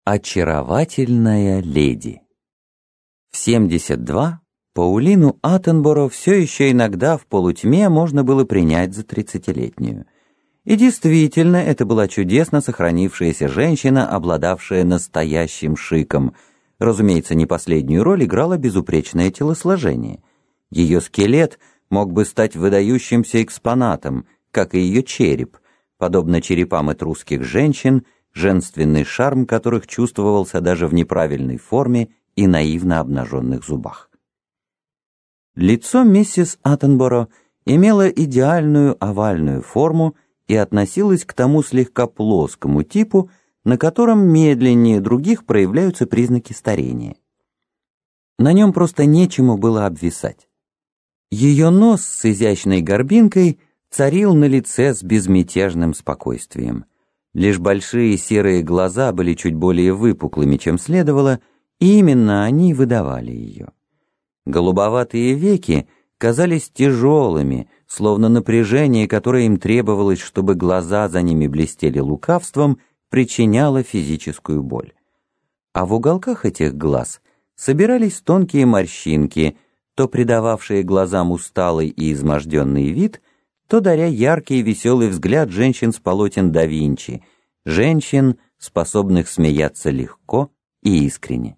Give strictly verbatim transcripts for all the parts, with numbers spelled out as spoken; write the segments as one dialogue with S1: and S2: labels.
S1: Очаровательная леди. В семьдесят два Паулину Аттенборо все еще иногда в полутьме можно было принять за тридцатилетнюю. И действительно, это была чудесно сохранившаяся женщина, обладавшая настоящим шиком. Разумеется, не последнюю роль играло безупречное телосложение. Ее скелет мог бы стать выдающимся экспонатом, как и ее череп, подобно черепам этрусских женщин, женственный шарм которых чувствовался даже в неправильной форме и наивно обнаженных зубах. Лицо миссис Аттенборо имело идеальную овальную форму и относилось к тому слегка плоскому типу, на котором медленнее других проявляются признаки старения. На нем просто нечему было обвисать. Ее нос с изящной горбинкой царил на лице с безмятежным спокойствием. Лишь большие серые глаза были чуть более выпуклыми, чем следовало, и именно они выдавали ее. Голубоватые веки казались тяжелыми, словно напряжение, которое им требовалось, чтобы глаза за ними блестели лукавством, причиняло физическую боль. А в уголках этих глаз собирались тонкие морщинки, то придававшие глазам усталый и изможденный вид, то даря яркий и веселый взгляд женщин с полотен да Винчи, женщин, способных смеяться легко и искренне.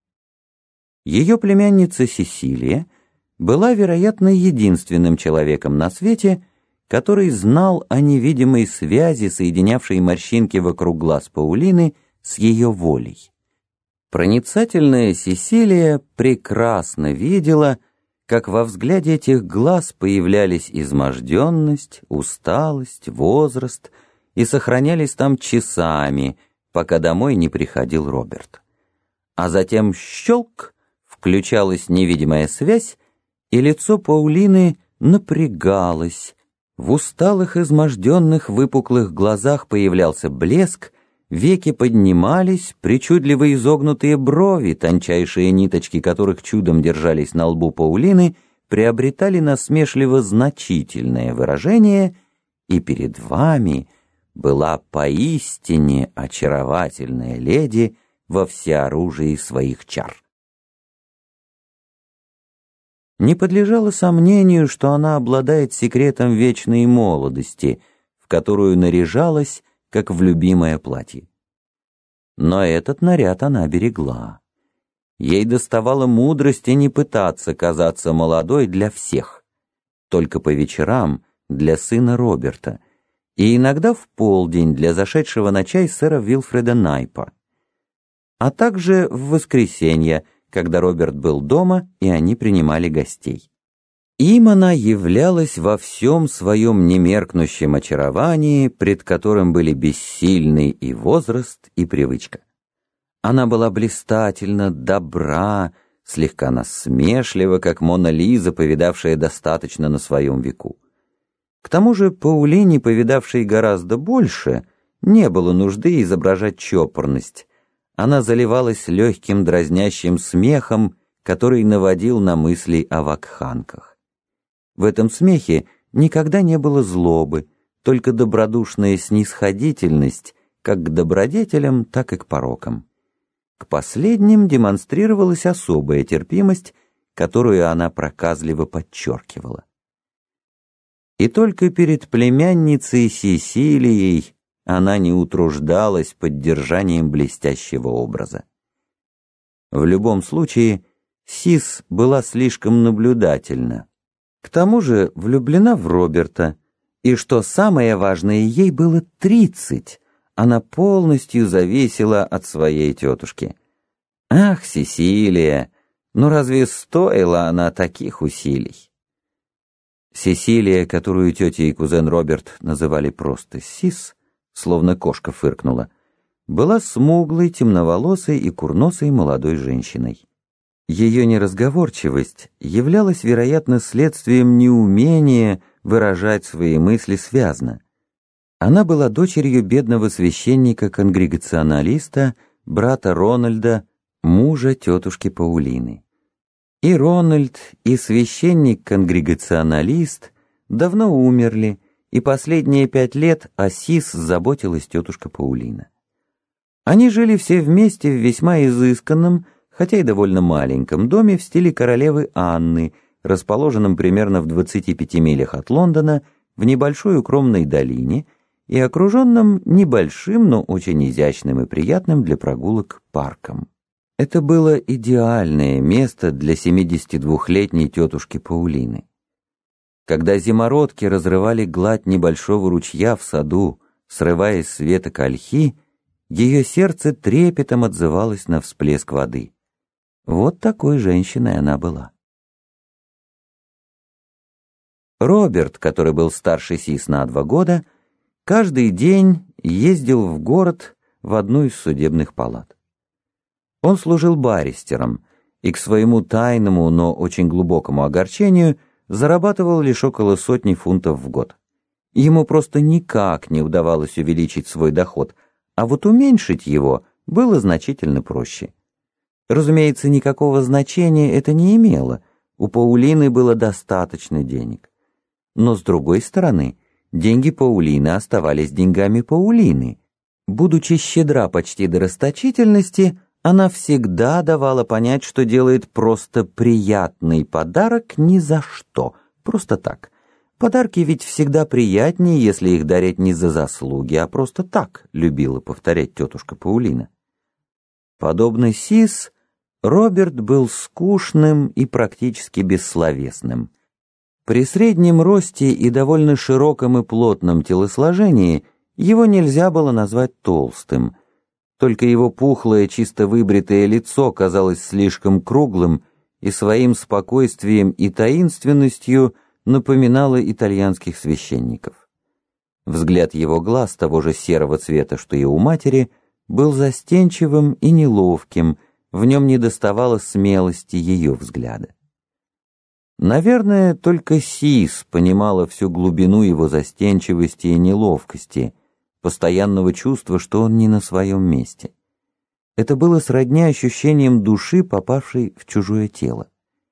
S1: Ее племянница Сесилия была, вероятно, единственным человеком на свете, который знал о невидимой связи, соединявшей морщинки вокруг глаз Паулины с ее волей. Проницательная Сесилия прекрасно видела, как во взгляде этих глаз появлялись изможденность, усталость, возраст и сохранялись там часами, пока домой не приходил Роберт. А затем щелк, включалась невидимая связь, и лицо Паулины напрягалось. В усталых, изможденных, выпуклых глазах появлялся блеск, веки поднимались, причудливо изогнутые брови, тончайшие ниточки которых чудом держались на лбу Паулины, приобретали насмешливо значительное выражение, и перед вами была поистине очаровательная леди во всеоружии своих чар. Не подлежало сомнению, что она обладает секретом вечной молодости, в которую наряжалась, как в любимое платье. Но этот наряд она берегла. Ей доставало мудрости не пытаться казаться молодой для всех, только по вечерам для сына Роберта, и иногда в полдень для зашедшего на чай сэра Вилфреда Найпа, а также в воскресенье, когда Роберт был дома, и они принимали гостей. Им она являлась во всем своем немеркнущем очаровании, пред которым были бессильны и возраст, и привычка. Она была блистательна, добра, слегка насмешлива, как Мона Лиза, повидавшая достаточно на своем веку. К тому же Паулине, повидавшей гораздо больше, не было нужды изображать чопорность. Она заливалась легким дразнящим смехом, который наводил на мысли о вакханках. В этом смехе никогда не было злобы, только добродушная снисходительность как к добродетелям, так и к порокам. К последним демонстрировалась особая терпимость, которую она проказливо подчеркивала. И только перед племянницей Сесилией она не утруждалась поддержанием блестящего образа. В любом случае, Сис была слишком наблюдательна. К тому же влюблена в Роберта, и, что самое важное, ей было тридцать, она полностью зависела от своей тетушки. Ах, Сесилия, ну разве стоила она таких усилий? Сесилия, которую тетя и кузен Роберт называли просто Сис, словно кошка фыркнула, была смуглой, темноволосой и курносой молодой женщиной. Ее неразговорчивость являлась, вероятно, следствием неумения выражать свои мысли связно. Она была дочерью бедного священника-конгрегационалиста, брата Рональда, мужа тетушки Паулины. И Рональд, и священник-конгрегационалист давно умерли, и последние пять лет о Сис заботилась тетушка Паулина. Они жили все вместе в весьма изысканном, хотя и довольно маленьком доме в стиле королевы Анны, расположенном примерно в двадцати пяти милях от Лондона, в небольшой укромной долине и окруженном небольшим, но очень изящным и приятным для прогулок парком. Это было идеальное место для семидесятидвухлетней тетушки Паулины. Когда зимородки разрывали гладь небольшого ручья в саду, срываясь с веток ольхи, ее сердце трепетом отзывалось на всплеск воды. Вот такой женщиной она была. Роберт, который был старше Сис на два года, каждый день ездил в город в одну из судебных палат. Он служил баристером и к своему тайному, но очень глубокому огорчению зарабатывал лишь около сотни фунтов в год. Ему просто никак не удавалось увеличить свой доход, а вот уменьшить его было значительно проще. Разумеется, никакого значения это не имело, у Паулины было достаточно денег. Но с другой стороны, деньги Паулины оставались деньгами Паулины. Будучи щедра почти до расточительности, она всегда давала понять, что делает просто приятный подарок ни за что, просто так. Подарки ведь всегда приятнее, если их дарить не за заслуги, а просто так, любила повторять тетушка Паулина. Подобно Сис, Роберт был скучным и практически бессловесным. При среднем росте и довольно широком и плотном телосложении его нельзя было назвать толстым. Только его пухлое, чисто выбритое лицо казалось слишком круглым и своим спокойствием и таинственностью напоминало итальянских священников. Взгляд его глаз, того же серого цвета, что и у матери, был застенчивым и неловким, в нем недоставало смелости ее взгляда. Наверное, только Сис понимала всю глубину его застенчивости и неловкости, постоянного чувства, что он не на своем месте. Это было сродни ощущением души, попавшей в чужое тело.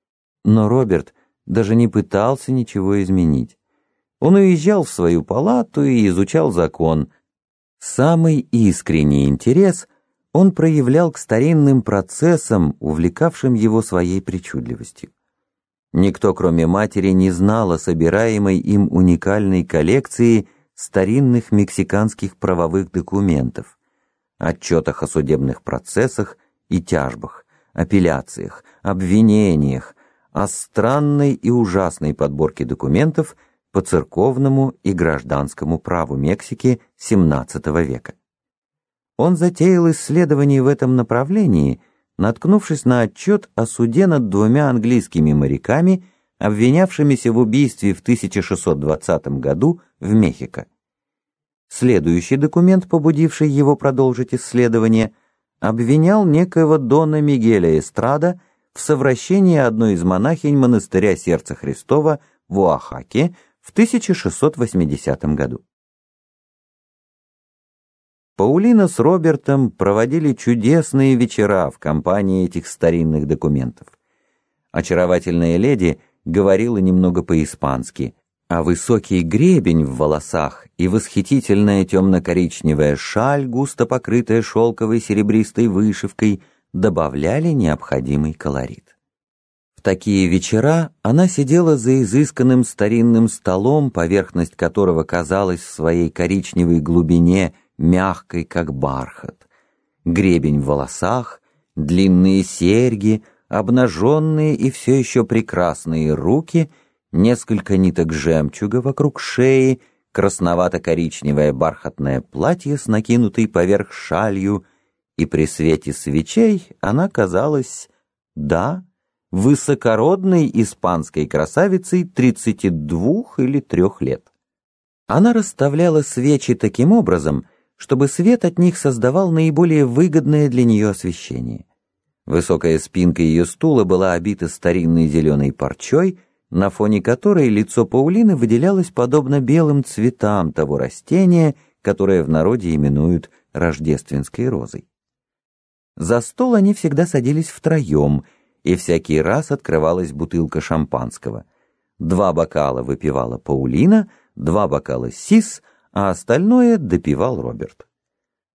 S1: Но Роберт даже не пытался ничего изменить. Он уезжал в свою палату и изучал закон. Самый искренний интерес он проявлял к старинным процессам, увлекавшим его своей причудливостью. Никто, кроме матери, не знал о собираемой им уникальной коллекции старинных мексиканских правовых документов, отчетах о судебных процессах и тяжбах, апелляциях, обвинениях, о странной и ужасной подборке документов по церковному и гражданскому праву Мексики семнадцатого века. Он затеял исследование в этом направлении, наткнувшись на отчет о суде над двумя английскими моряками, обвинявшимися в убийстве в тысяча шестьсот двадцатом году в Мехико. Следующий документ, побудивший его продолжить исследование, обвинял некоего Дона Мигеля Эстрада в совращении одной из монахинь монастыря Сердца Христова в Оахаке в тысяча шестьсот восьмидесятом году. Паулина с Робертом проводили чудесные вечера в компании этих старинных документов. Очаровательная леди говорила немного по-испански, а высокий гребень в волосах и восхитительная темно-коричневая шаль, густо покрытая шелковой серебристой вышивкой, добавляли необходимый колорит. В такие вечера она сидела за изысканным старинным столом, поверхность которого казалась в своей коричневой глубине мягкой, как бархат. Гребень в волосах, длинные серьги, обнаженные и все еще прекрасные руки, несколько ниток жемчуга вокруг шеи, красновато-коричневое бархатное платье с накинутой поверх шалью, и при свете свечей она казалась, да, высокородной испанской красавицей тридцати двух или трех лет. Она расставляла свечи таким образом, чтобы свет от них создавал наиболее выгодное для нее освещение. Высокая спинка ее стула была обита старинной зеленой парчой, на фоне которой лицо Паулины выделялось подобно белым цветам того растения, которое в народе именуют рождественской розой. За стол они всегда садились втроем, и всякий раз открывалась бутылка шампанского. Два бокала выпивала Паулина, два бокала Сис, а остальное допивал Роберт.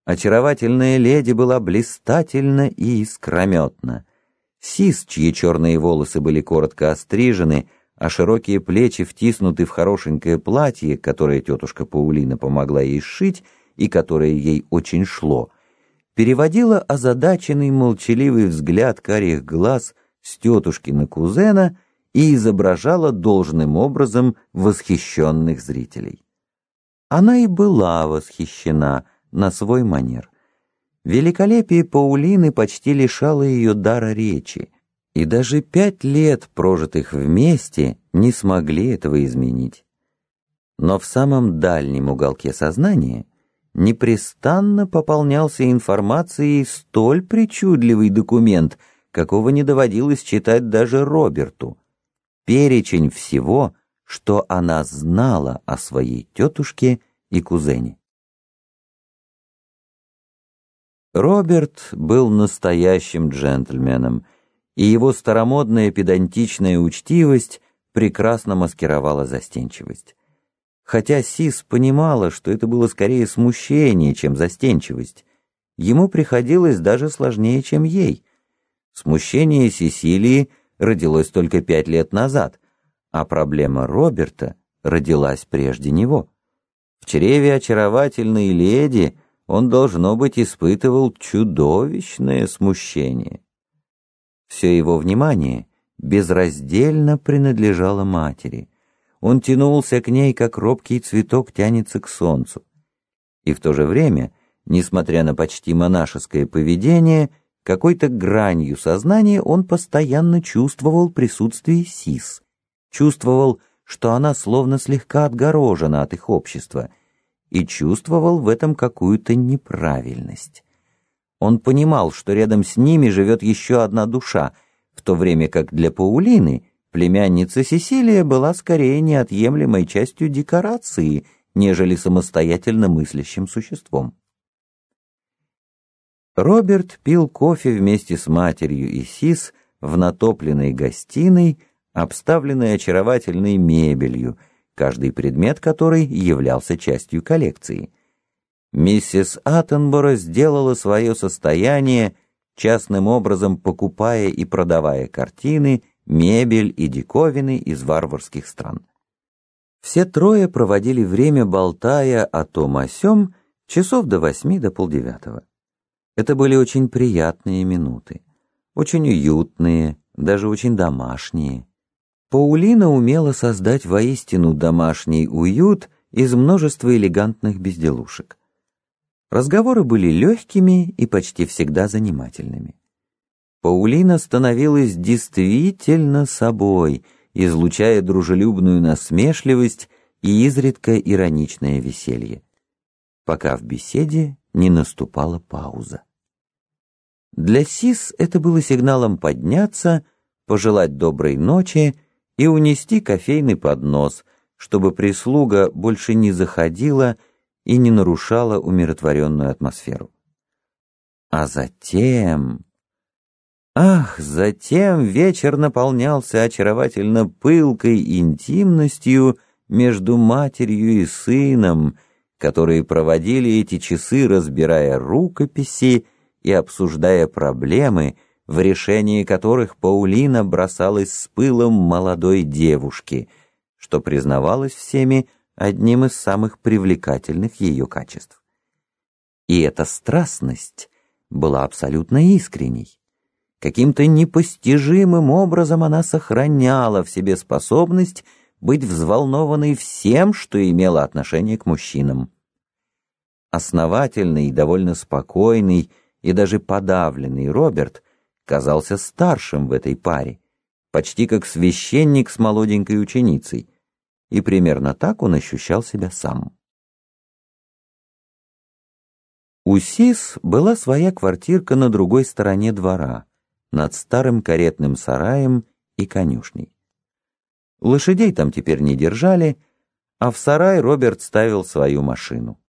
S1: Очаровательная леди была блистательна и искрометна. Сис, чьи черные волосы были коротко острижены, а широкие плечи втиснуты в хорошенькое платье, которое тетушка Паулина помогла ей сшить и которое ей очень шло, переводила озадаченный молчаливый взгляд карих глаз с тетушки на кузена и изображала должным образом восхищенных зрителей. Она и была восхищена на свой манер. Великолепие Паулины почти лишало ее дара речи, и даже пять лет, прожитых вместе, не смогли этого изменить. Но в самом дальнем уголке сознания непрестанно пополнялся информацией столь причудливый документ, какого не доводилось читать даже Роберту. Перечень всего, что она знала о своей тетушке и кузене. Роберт был настоящим джентльменом, и его старомодная педантичная учтивость прекрасно маскировала застенчивость. Хотя Сис понимала, что это было скорее смущение, чем застенчивость, ему приходилось даже сложнее, чем ей. Смущение Сесилии родилось только пять лет назад, а проблема Роберта родилась прежде него. В чреве очаровательной леди он, должно быть, испытывал чудовищное смущение. Все его внимание безраздельно принадлежало матери. Он тянулся к ней, как робкий цветок тянется к солнцу. И в то же время, несмотря на почти монашеское поведение, какой-то гранью сознания он постоянно чувствовал присутствие Сис, чувствовал, что она словно слегка отгорожена от их общества, и чувствовал в этом какую-то неправильность. Он понимал, что рядом с ними живет еще одна душа, в то время как для Паулины племянница Сесилия была скорее неотъемлемой частью декорации, нежели самостоятельно мыслящим существом. Роберт пил кофе вместе с матерью и Сис в натопленной гостиной, обставленной очаровательной мебелью, каждый предмет которой являлся частью коллекции. Миссис Аттенборо сделала свое состояние, частным образом покупая и продавая картины, мебель и диковины из варварских стран. Все трое проводили время, болтая о том о сём, часов до восьми, до полдевятого. Это были очень приятные минуты, очень уютные, даже очень домашние. Паулина умела создать воистину домашний уют из множества элегантных безделушек. Разговоры были легкими и почти всегда занимательными. Паулина становилась действительно собой, излучая дружелюбную насмешливость и изредка ироничное веселье, пока в беседе не наступала пауза. Для Сис это было сигналом подняться, пожелать доброй ночи и унести кофейный поднос, чтобы прислуга больше не заходила и не нарушала умиротворенную атмосферу. А затем... Ах, затем вечер наполнялся очаровательно пылкой интимностью между матерью и сыном, которые проводили эти часы, разбирая рукописи и обсуждая проблемы, в решении которых Паулина бросалась с пылом молодой девушки, что признавалось всеми одним из самых привлекательных ее качеств. И эта страстность была абсолютно искренней. Каким-то непостижимым образом она сохраняла в себе способность быть взволнованной всем, что имело отношение к мужчинам. Основательный, довольно спокойный и даже подавленный Роберт казался старшим в этой паре, почти как священник с молоденькой ученицей, и примерно так он ощущал себя сам. У Сис была своя квартирка на другой стороне двора, над старым каретным сараем и конюшней. Лошадей там теперь не держали, а в сарай Роберт ставил свою машину.